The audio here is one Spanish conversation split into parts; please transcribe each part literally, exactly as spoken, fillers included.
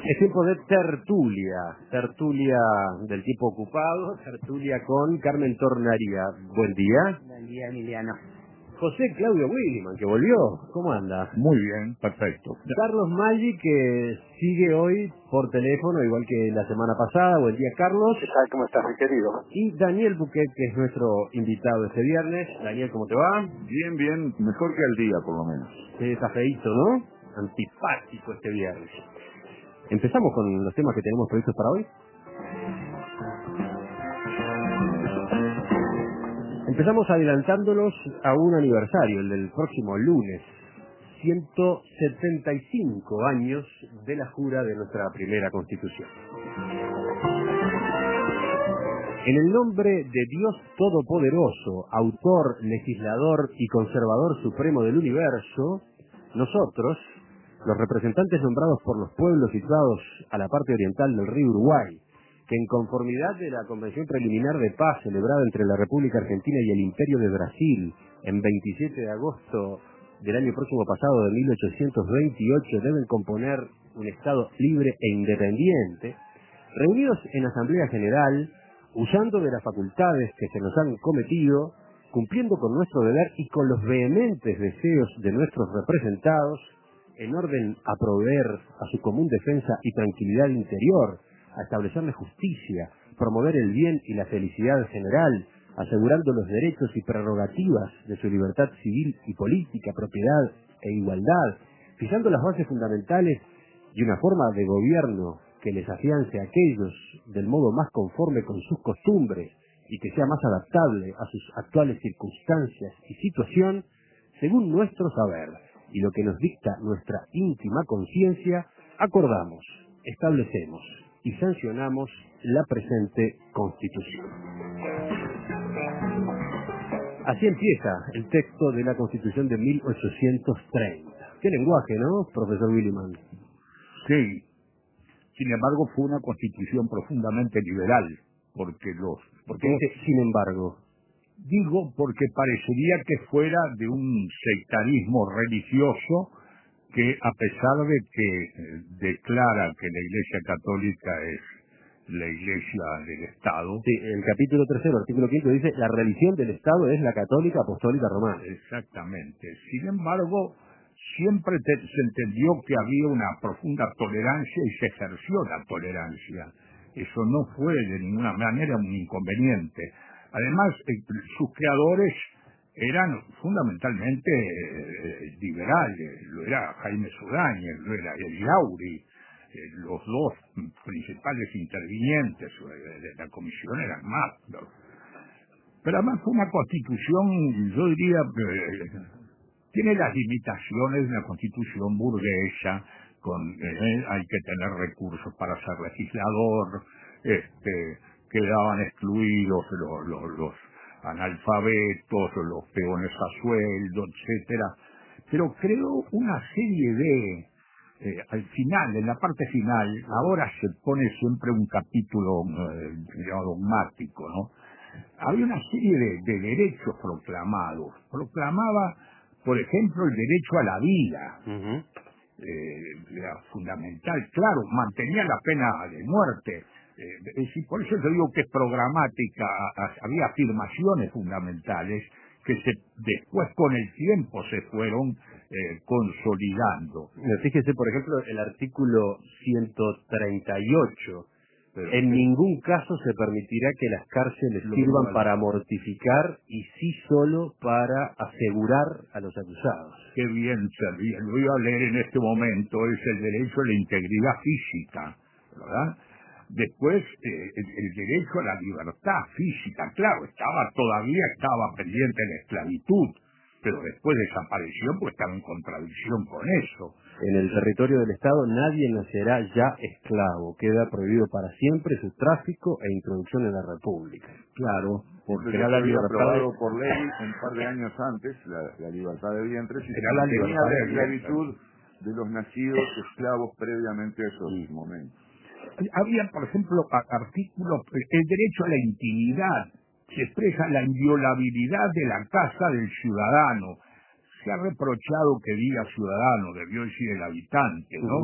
Es tiempo de tertulia, tertulia del tipo ocupado, tertulia con Carmen Tornaría. Buen día. Buen día, Emiliano. José Claudio Williman, que volvió. ¿Cómo anda? Muy bien, perfecto. Carlos Maggi, que sigue hoy por teléfono, igual que la semana pasada. Buen día, Carlos. ¿Qué tal? ¿Cómo estás, mi querido? Y Daniel Buquet, que es nuestro invitado este viernes. Daniel, ¿cómo te va? Bien, bien, mejor que al día, por lo menos. Sí, está feíto, ¿no? Antipático este viernes. ¿Empezamos con los temas que tenemos previstos para hoy? Empezamos adelantándolos a un aniversario, el del próximo lunes. ciento setenta y cinco años de la jura de nuestra primera Constitución. En el nombre de Dios Todopoderoso, autor, legislador y conservador supremo del universo, nosotros, los representantes nombrados por los pueblos situados a la parte oriental del río Uruguay, que en conformidad de la Convención Preliminar de Paz celebrada entre la República Argentina y el Imperio de Brasil en veintisiete de agosto del año próximo pasado de mil ochocientos veintiocho deben componer un Estado libre e independiente, reunidos en Asamblea General, usando de las facultades que se nos han cometido, cumpliendo con nuestro deber y con los vehementes deseos de nuestros representados, en orden a proveer a su común defensa y tranquilidad interior, a establecerle justicia, promover el bien y la felicidad general, asegurando los derechos y prerrogativas de su libertad civil y política, propiedad e igualdad, fijando las bases fundamentales y una forma de gobierno que les afiance a aquellos del modo más conforme con sus costumbres y que sea más adaptable a sus actuales circunstancias y situación, según nuestro saber y lo que nos dicta nuestra íntima conciencia, acordamos, establecemos y sancionamos la presente Constitución. Así empieza el texto de la Constitución de mil ochocientos treinta. Qué lenguaje, ¿no, profesor Williman? Sí. Sin embargo, fue una constitución profundamente liberal, porque los... Porque dice, sin embargo... Digo porque parecería que fuera de un sectarismo religioso que, a pesar de que eh, declara que la Iglesia Católica es la Iglesia del Estado... Sí, el capítulo tercero, artículo quinto, dice, la religión del Estado es la católica apostólica romana. Exactamente. Sin embargo, siempre te, se entendió que había una profunda tolerancia y se ejerció la tolerancia. Eso no fue de ninguna manera un inconveniente. Además, eh, sus creadores eran fundamentalmente eh, liberales. Lo era Jaime Sudáñez, lo era Eliauri. Eh, los dos principales intervinientes de, de la comisión eran más. Pero además fue una constitución, yo diría... Eh, tiene las limitaciones de una constitución burguesa, con eh, hay que tener recursos para ser legislador, este, quedaban excluidos los, los, los analfabetos, los peones a sueldo, etcétera. Pero creó una serie de, eh, al final, en la parte final, ahora se pone siempre un capítulo eh, dogmático, ¿no? Había una serie de, de derechos proclamados. Proclamaba, por ejemplo, el derecho a la vida, Uh-huh. eh, era fundamental, claro, mantenía la pena de muerte, eh, es decir, por eso te digo que es programática, había afirmaciones fundamentales que se, después con el tiempo se fueron eh, consolidando. Fíjese, por ejemplo, el artículo ciento treinta y ocho. Pero, en eh, ningún caso se permitirá que las cárceles Lo sirvan igual. para mortificar y sí solo para asegurar a los acusados. Qué bien servía, lo iba a leer en este momento, es el derecho a la integridad física, ¿verdad? Después, eh, el, el derecho a la libertad física, claro, estaba todavía estaba pendiente la esclavitud, pero después desapareció porque estaba en contradicción con eso. En el territorio del Estado nadie nacerá ya esclavo. Queda prohibido para siempre su tráfico e introducción en la República. Claro, porque Porque era ya la se había libertad aprobado de... por ley un par de años antes la, la libertad de vientres y Era se la mantenía libertad la de esclavitud vientres. de los nacidos esclavos previamente a esos momentos. Había, por ejemplo, artículos, el derecho a la intimidad, se expresa la inviolabilidad de la casa del ciudadano. Se ha reprochado que diga ciudadano, debió decir el habitante, ¿no? Uh-huh.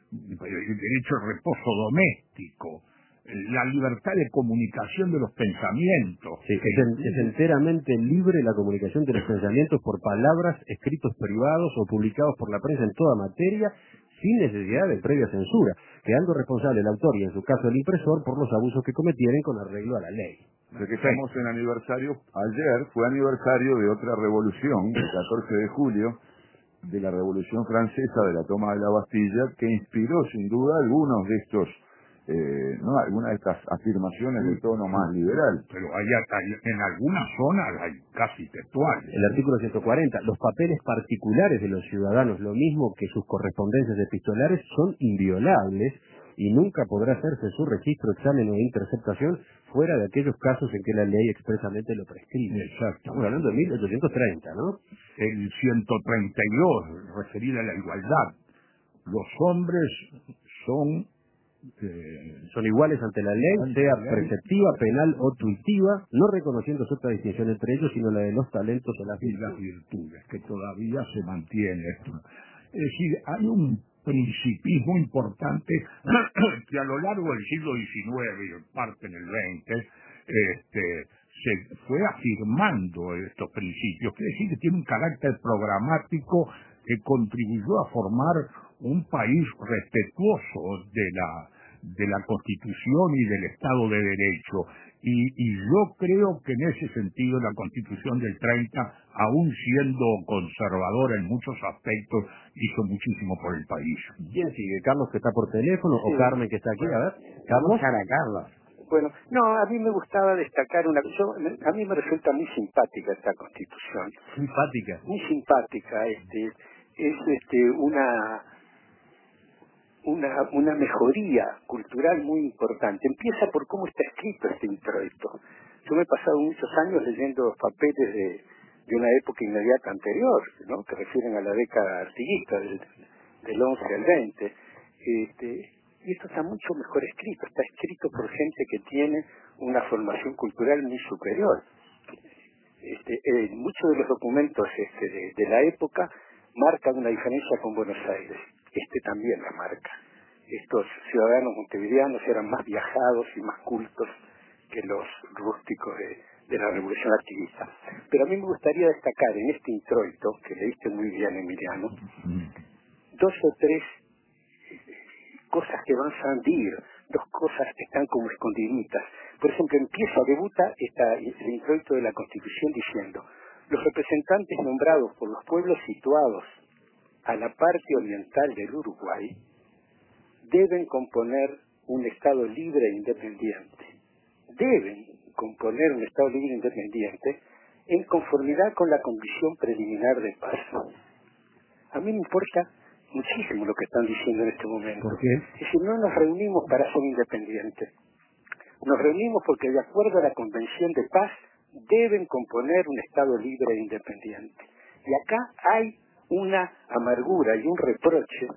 el derecho al reposo doméstico, la libertad de comunicación de los pensamientos. Sí, es, en, es enteramente libre la comunicación de los pensamientos por palabras, escritos privados o publicados por la prensa en toda materia, sin necesidad de previa censura, quedando responsable el autor y en su caso el impresor por los abusos que cometieren con arreglo a la ley. Ya que estamos en aniversario, ayer fue aniversario de otra revolución, el catorce de julio, de la Revolución Francesa, de la toma de la Bastilla, que inspiró sin duda algunos de estos Eh, no, algunas de estas afirmaciones de tono más liberal. Pero hay, hay en algunas zonas hay casi textuales. El artículo ciento cuarenta, los papeles particulares de los ciudadanos, lo mismo que sus correspondencias epistolares, son inviolables y nunca podrá hacerse su registro, examen o interceptación fuera de aquellos casos en que la ley expresamente lo prescribe. Exacto. Estamos hablando de mil ochocientos treinta, ¿no? El ciento treinta y dos, referido a la igualdad. Los hombres son Eh, son iguales ante la ley, sea preceptiva, penal o tuitiva, no reconociendo otra distinción entre ellos, sino la de los talentos o las y las virtudes, que todavía se mantiene esto. Es decir, hay un principismo importante que a lo largo del siglo diecinueve y parte en el veinte, este, se fue afirmando estos principios, quiere decir que tiene un carácter programático que contribuyó a formar un país respetuoso de la de la Constitución y del Estado de Derecho. Y, y yo creo que en ese sentido la Constitución del treinta, aún siendo conservadora en muchos aspectos, hizo muchísimo por el país. ¿Quién sigue? ¿Carlos, que está por teléfono, sí, o Carmen, que está aquí? A ver, Carlos. Cara, Carlos. Bueno, no, a mí me gustaba destacar una cosa. A mí me resulta muy simpática esta Constitución. ¿Simpática? Muy simpática. Este, es este una... Una, una mejoría cultural muy importante. Empieza por cómo está escrito este introito. Yo me he pasado muchos años leyendo papeles de, de una época inmediata anterior, ¿no?, que refieren a la década artiguista, del, del once al veinte. Este, y esto está mucho mejor escrito. Está escrito por gente que tiene una formación cultural muy superior. Este, eh, muchos de los documentos este, de, de la época marcan una diferencia con Buenos Aires. Este también la marca. Estos ciudadanos montevideanos eran más viajados y más cultos que los rústicos de, de la Revolución Artiguista. Pero a mí me gustaría destacar en este introito, que leíste muy bien, Emiliano, dos o tres cosas que van a salir, dos cosas que están como escondiditas. Por ejemplo, empieza, debuta esta, el introito de la Constitución diciendo: los representantes nombrados por los pueblos situados a la parte oriental del Uruguay deben componer un Estado libre e independiente. Deben componer un Estado libre e independiente en conformidad con la condición preliminar de paz. A mí me importa muchísimo lo que están diciendo en este momento. ¿Por qué? Es decir, no nos reunimos para ser independientes. Nos reunimos porque, de acuerdo a la Convención de Paz, deben componer un Estado libre e independiente. Y acá hay una amargura y un reproche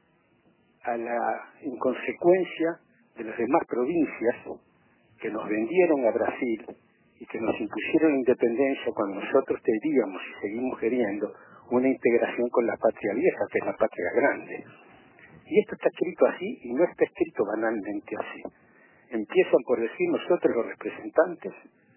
a la inconsecuencia de las demás provincias que nos vendieron a Brasil y que nos impusieron independencia cuando nosotros queríamos y seguimos queriendo una integración con la patria vieja, que es la patria grande. Y esto está escrito así y no está escrito banalmente así. Empiezan por decir: nosotros los representantes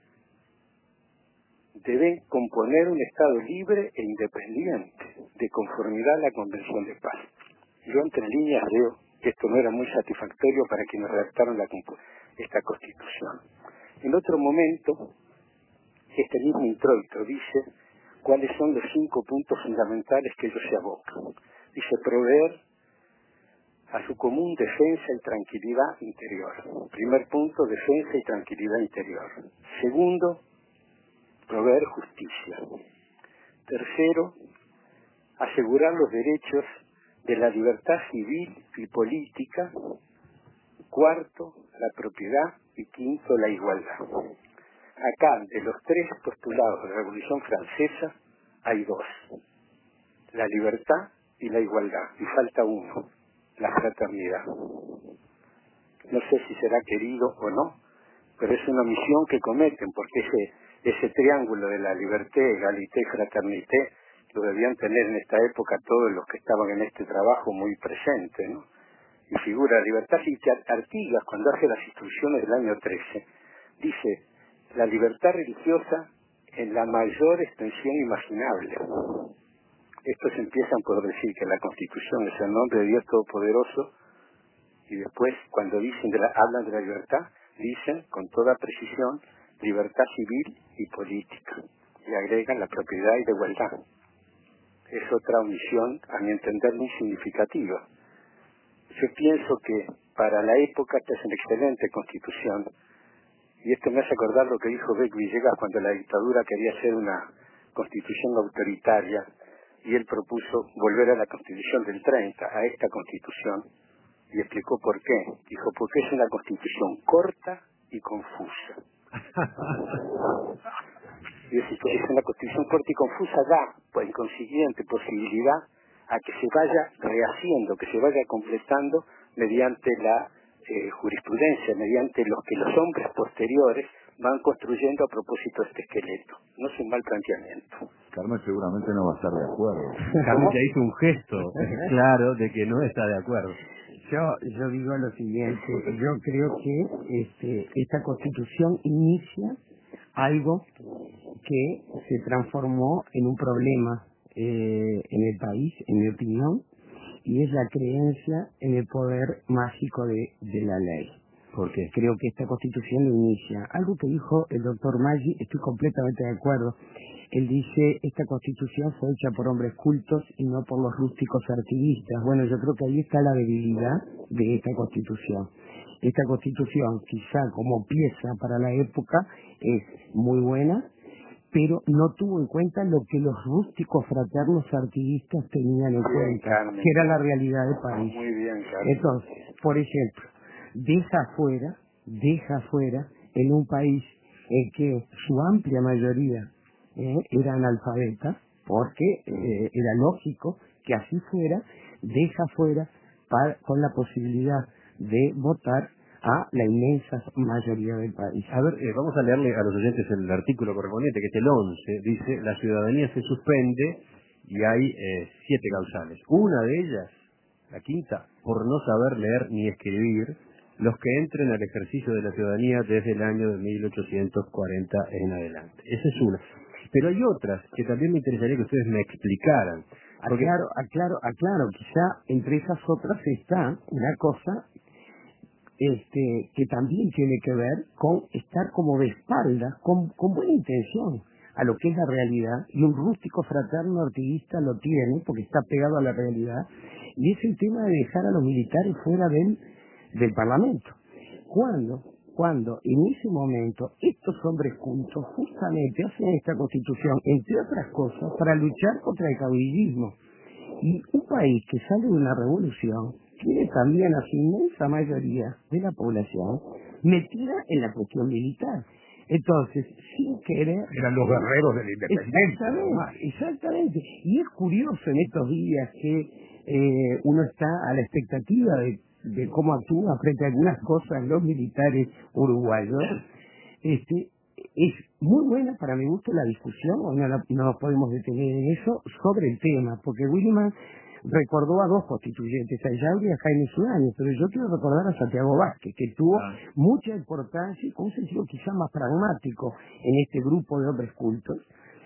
deben componer un Estado libre e independiente, de conformidad a la Convención de Paz. Yo entre líneas veo que esto no era muy satisfactorio para quienes redactaron la, esta Constitución. En otro momento, este mismo introito dice cuáles son los cinco puntos fundamentales que ellos se abocan. Dice: proveer a su común defensa y tranquilidad interior. Primer punto, defensa y tranquilidad interior. Segundo, proveer justicia. Tercero, asegurar los derechos de la libertad civil y política. Cuarto, la propiedad. Y quinto, la igualdad. Acá, de los tres postulados de la Revolución Francesa, hay dos: la libertad y la igualdad. Y falta uno: la fraternidad. No sé si será querido o no, pero es una misión que cometen, porque ese, ese triángulo de la liberté, égalité, fraternité, lo debían tener en esta época todos los que estaban en este trabajo muy presente, ¿no? y figura la libertad, y que Artigas, cuando hace las instrucciones del año trece, dice la libertad religiosa en la mayor extensión imaginable. Estos empiezan por decir que la Constitución es el nombre de Dios Todopoderoso, y después, cuando dicen de la, hablan de la libertad, dicen con toda precisión libertad civil y política, y agregan la propiedad y la igualdad. Es otra omisión, a mi entender, muy significativa. Yo pienso que para la época esta es una excelente Constitución, y esto me hace acordar lo que dijo Beck Villegas cuando la dictadura quería hacer una Constitución autoritaria, y él propuso volver a la Constitución del treinta, a esta Constitución, y explicó por qué. Dijo, porque es una Constitución corta y confusa. Y es, es una Constitución corta y confusa, da, por consiguiente, posibilidad a que se vaya rehaciendo, que se vaya completando mediante la eh, jurisprudencia, mediante los que los hombres posteriores van construyendo a propósito de este esqueleto. No es un mal planteamiento. Carmen seguramente no va a estar de acuerdo. Carmen ya hizo un gesto claro de que no está de acuerdo. Yo, yo digo lo siguiente, yo creo que este, esta Constitución inicia algo que se transformó en un problema eh, en el país, en mi opinión, y es la creencia en el poder mágico de, de la ley. Porque creo que esta Constitución lo inicia. Algo que dijo el doctor Maggi, estoy completamente de acuerdo. Él dice, esta Constitución fue hecha por hombres cultos y no por los rústicos artiguistas. Bueno, yo creo que ahí está la debilidad de esta Constitución. Esta Constitución, quizá como pieza para la época, es muy buena, pero no tuvo en cuenta lo que los rústicos fraternos artiguistas tenían en Bien, cuenta, Carmen. que era la realidad del país. Muy bien, Carmen. Entonces, por ejemplo, deja afuera, deja afuera, en un país en que su amplia mayoría eh, era analfabeta, porque eh, era lógico que así fuera, deja afuera para, con la posibilidad de votar a la inmensa mayoría del país. A ver, eh, vamos a leerle a los oyentes el artículo correspondiente, que es el once. Dice, la ciudadanía se suspende y hay eh, siete causales. Una de ellas, la quinta, por no saber leer ni escribir, los que entren al ejercicio de la ciudadanía desde el año de mil ochocientos cuarenta en adelante. Esa es una. Pero hay otras que también me interesaría que ustedes me explicaran. Porque... Aclaro, aclaro, aclaro, quizá entre esas otras está una cosa este, que también tiene que ver con estar como de espaldas, con, con buena intención, a lo que es la realidad, y un rústico fraterno artiguista lo tiene, porque está pegado a la realidad, y es el tema de dejar a los militares fuera del, del Parlamento. Cuando, cuando en ese momento estos hombres cultos justamente hacen esta Constitución, entre otras cosas, para luchar contra el caudillismo. Y un país que sale de una revolución tiene también a su inmensa mayoría de la población metida en la cuestión militar. Entonces, sin querer... Eran los guerreros de la independencia. Exactamente, exactamente. Y es curioso en estos días que eh, uno está a la expectativa de, de cómo actúan frente a algunas cosas los militares uruguayos. Este, es muy buena para mi gusto la discusión, no, no nos podemos detener en eso, sobre el tema, porque Williman recordó a dos constituyentes, a Yauri y a Jaime Sudáñez, pero yo quiero recordar a Santiago Vázquez, que tuvo ah. mucha importancia y con un sentido quizá más pragmático en este grupo de hombres cultos,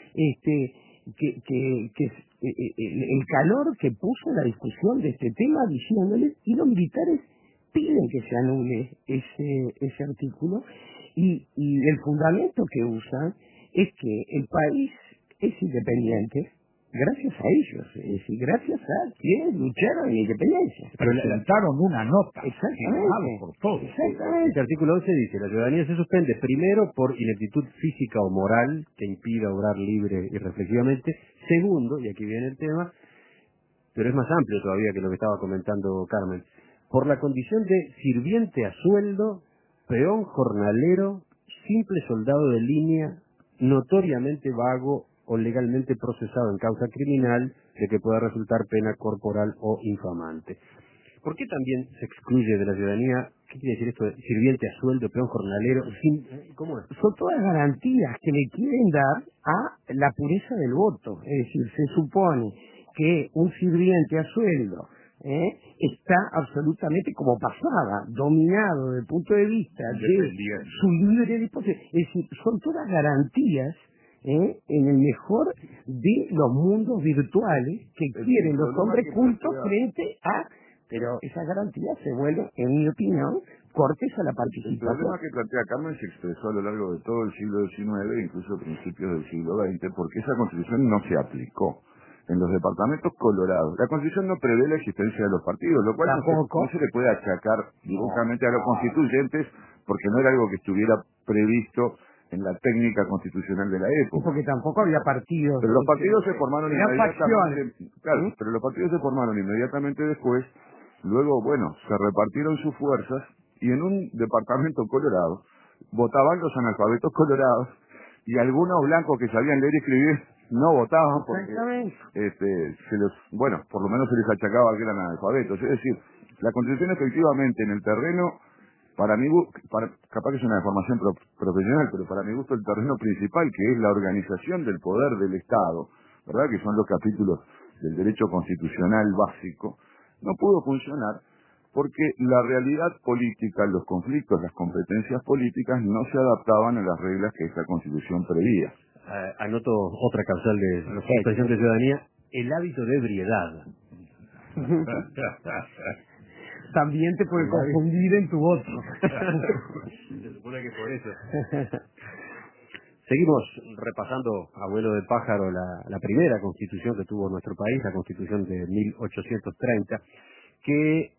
este, que, que, que el, el calor que puso en la discusión de este tema, diciéndole, y los militares piden que se anule ese, ese artículo, y, y el fundamento que usan es que el país es independiente gracias a ellos, es decir, gracias a quienes lucharon en la independencia. Presentaron una nota. Exactamente. Por todos. Exactamente. El artículo once dice, la ciudadanía se suspende primero por ineptitud física o moral que impida obrar libre y reflexivamente. Segundo, y aquí viene el tema, pero es más amplio todavía que lo que estaba comentando Carmen, por la condición de sirviente a sueldo, peón jornalero, simple soldado de línea, notoriamente vago o legalmente procesado en causa criminal de que pueda resultar pena corporal o infamante. ¿Por qué también se excluye de la ciudadanía, qué quiere decir esto de sirviente a sueldo, peón jornalero? ¿Cómo es? Son todas garantías que le quieren dar a la pureza del voto. Es decir, se supone que un sirviente a sueldo, ¿eh? está absolutamente como pasada, dominado desde el punto de vista de su libre disposición. Es decir, son todas garantías ¿eh? en el mejor de los mundos virtuales que el quieren los hombres que cultos plantea... frente a... Pero esas garantías se vuelven, en mi opinión, cortes a la participación. El problema que plantea Carmen se expresó a lo largo de todo el siglo diecinueve, incluso a principios del siglo veinte, porque esa constitución no se aplicó en los departamentos colorados. La constitución no prevé la existencia de los partidos, lo cual no se, no se le puede achacar directamente a los constituyentes, porque no era algo que estuviera previsto en la técnica constitucional de la época. Porque tampoco había partidos. Pero los partidos se formaron inmediatamente. Claro, ¿sí? pero los partidos se formaron inmediatamente después. Luego, bueno, se repartieron sus fuerzas y en un departamento colorado votaban los analfabetos colorados y algunos blancos que sabían leer y escribir no votaban porque este, se los, bueno, por lo menos se les achacaba que eran analfabetos. Es decir, la Constitución efectivamente en el terreno, para mí, para, capaz que es una deformación pro, profesional, pero para mi gusto el terreno principal, que es la organización del poder del Estado, ¿verdad? Que son los capítulos del derecho constitucional básico, no pudo funcionar porque la realidad política, los conflictos, las competencias políticas no se adaptaban a las reglas que esta Constitución preveía. Uh, anoto otra causal de la expresión de ciudadanía, el hábito de ebriedad. También te puede confundir en tu voto. Se supone que por eso. Seguimos repasando, abuelo de pájaro, la, la primera constitución que tuvo nuestro país, la constitución de mil ochocientos treinta, que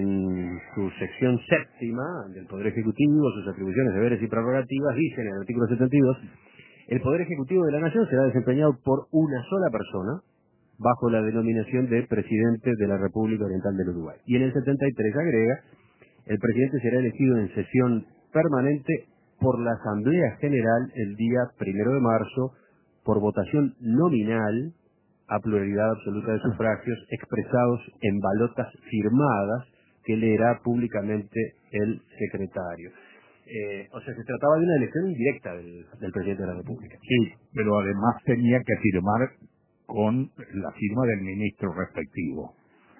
en su sección séptima del Poder Ejecutivo, sus atribuciones, deberes y prerrogativas, dice en el artículo setenta y dos, el Poder Ejecutivo de la Nación será desempeñado por una sola persona, bajo la denominación de Presidente de la República Oriental del Uruguay. Y en el setenta y tres agrega, el presidente será elegido en sesión permanente por la Asamblea General el día primero de marzo, por votación nominal, a pluralidad absoluta de sufragios, expresados en balotas firmadas, que leerá públicamente el secretario. Eh, o sea, se trataba de una elección indirecta del, del presidente de la República. Sí, pero además tenía que firmar con la firma del ministro respectivo.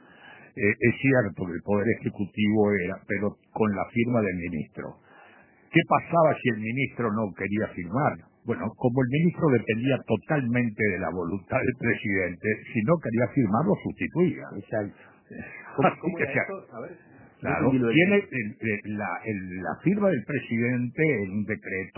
Eh, es cierto que el Poder Ejecutivo era, pero con la firma del ministro. ¿Qué pasaba si el ministro no quería firmar? Bueno, como el ministro dependía totalmente de la voluntad del presidente, si no quería firmar, lo sustituía. Exacto. ¿Cómo, cómo era eso? A ver. Claro, tiene el, el, la, el, la firma del presidente en un decreto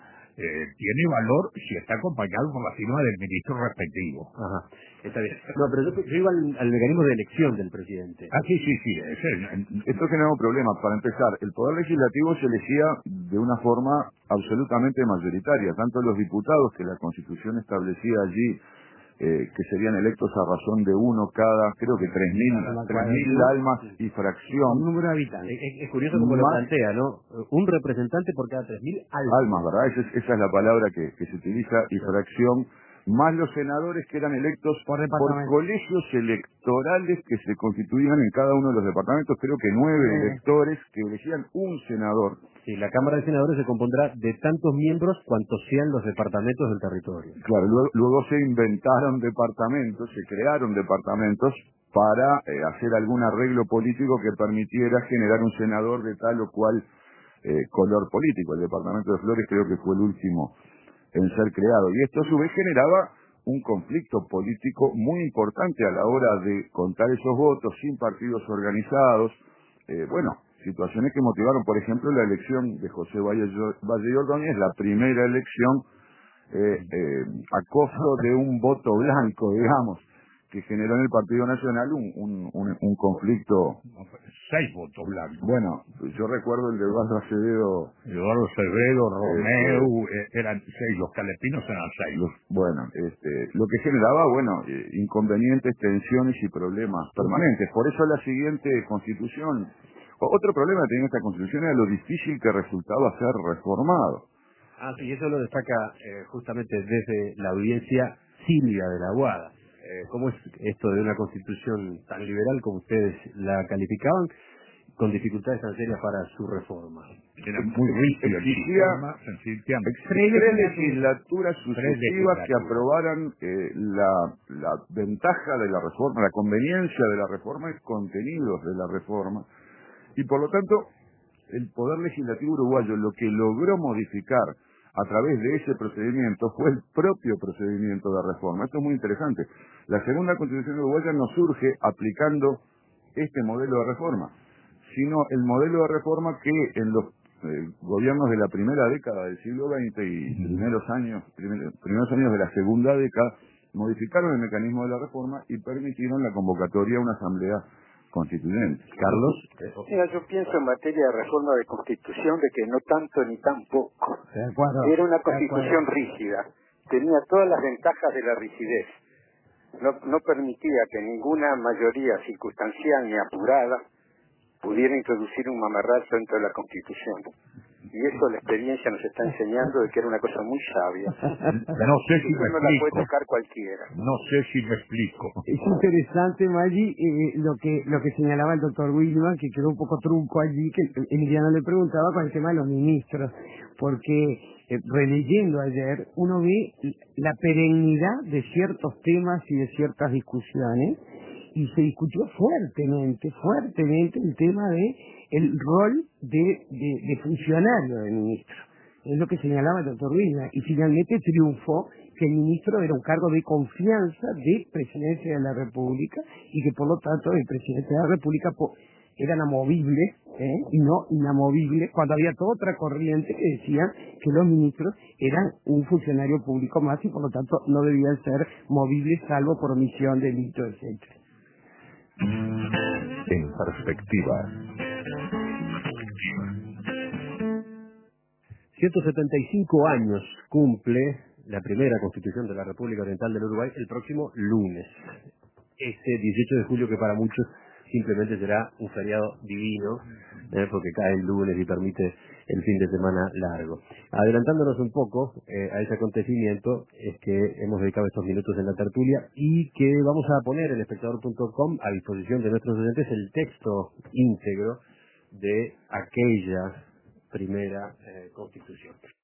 eh, tiene valor si está acompañado con la firma del ministro respectivo. Ajá, está bien. No, pero yo, yo iba al, al mecanismo de elección del presidente. Ah, sí, sí, sí. Ese, Esto generó un problema. Para empezar, el Poder Legislativo se elegía de una forma absolutamente mayoritaria. Tanto los diputados, que la Constitución establecía allí, Eh, que serían electos a razón de uno cada, creo que tres mil almas y fracción. Un número de habitantes. Es, es curioso como lo plantea, ¿no? Un representante por cada tres mil almas. Almas, ¿verdad? Esa es, esa es la palabra que, que se utiliza, y fracción, más los senadores que eran electos por, por colegios electorales que se constituían en cada uno de los departamentos, creo que nueve sí. electores que elegían un senador. Sí, la Cámara de Senadores se compondrá de tantos miembros cuantos sean los departamentos del territorio. Claro, luego, luego se inventaron departamentos, se crearon departamentos para eh, hacer algún arreglo político que permitiera generar un senador de tal o cual eh, color político. El departamento de Flores creo que fue el último en ser creado. Y esto a su vez generaba un conflicto político muy importante a la hora de contar esos votos sin partidos organizados. Eh, bueno, situaciones que motivaron, por ejemplo, la elección de José Valle y Ordóñez, la primera elección eh, eh, a costo de un voto blanco, digamos, que generó en el Partido Nacional un, un, un, un conflicto. Seis votos blancos. Bueno, yo recuerdo el de Eduardo Acevedo. Eduardo Acevedo, Romeu, este, eran seis, los calepinos eran seis. Los, bueno, este, lo que generaba, bueno, eh, inconvenientes, tensiones y problemas permanentes. Por eso la siguiente constitución. Otro problema que tenía esta constitución era lo difícil que resultaba ser reformado. Ah, sí, eso lo destaca eh, justamente desde la audiencia Silvia de la Aguada. Eh, ¿Cómo es esto de una constitución tan liberal como ustedes la calificaban? con dificultades tan serias para su reforma. Era muy rígido el Exigía sistema, sencillamente. tres legislaturas sucesivas que aprobaran eh, la, la ventaja de la reforma, la conveniencia de la reforma y contenidos de la reforma. Y por lo tanto, el Poder Legislativo uruguayo lo que logró modificar a través de ese procedimiento fue el propio procedimiento de reforma. Esto es muy interesante. La segunda Constitución uruguaya no surge aplicando este modelo de reforma, sino el modelo de reforma que en los eh, gobiernos de la primera década del siglo veinte y primeros años, primer, primeros años de la segunda década modificaron el mecanismo de la reforma y permitieron la convocatoria a una asamblea constituyente. Carlos. Mira, yo pienso en materia de reforma de constitución de que no tanto ni tan poco. De acuerdo, Era una de constitución acuerdo. rígida, tenía todas las ventajas de la rigidez. No, no permitía que ninguna mayoría circunstancial ni apurada pudiera introducir un mamarracho dentro de la Constitución. Y eso la experiencia nos está enseñando de que era una cosa muy sabia. No sé si me no la puede explico. tocar cualquiera. No sé si me explico. Es interesante, Maggi, eh, lo que lo que señalaba el doctor Wilman, que quedó un poco trunco allí, que Emiliano le preguntaba con el tema de los ministros, porque eh, releyendo ayer uno ve la perennidad de ciertos temas y de ciertas discusiones, y se discutió fuertemente, fuertemente el tema de el rol de, de, de funcionario del ministro. Es lo que señalaba el doctor Wilman, y finalmente triunfó que el ministro era un cargo de confianza de Presidencia de la República y que por lo tanto el Presidente de la República po, era inamovible ¿eh? y no inamovible, cuando había toda otra corriente que decían que los ministros eran un funcionario público más y por lo tanto no debían ser movibles salvo por omisión, delito, etcétera. En perspectiva. ciento setenta y cinco años cumple la primera Constitución de la República Oriental del Uruguay el próximo lunes. Este dieciocho de julio, que para muchos simplemente será un feriado divino, eh, porque cae el lunes y permite el fin de semana largo. Adelantándonos un poco eh, a ese acontecimiento, es que hemos dedicado estos minutos en la tertulia y que vamos a poner en espectador punto com a disposición de nuestros oyentes el texto íntegro de aquella primera eh, Constitución.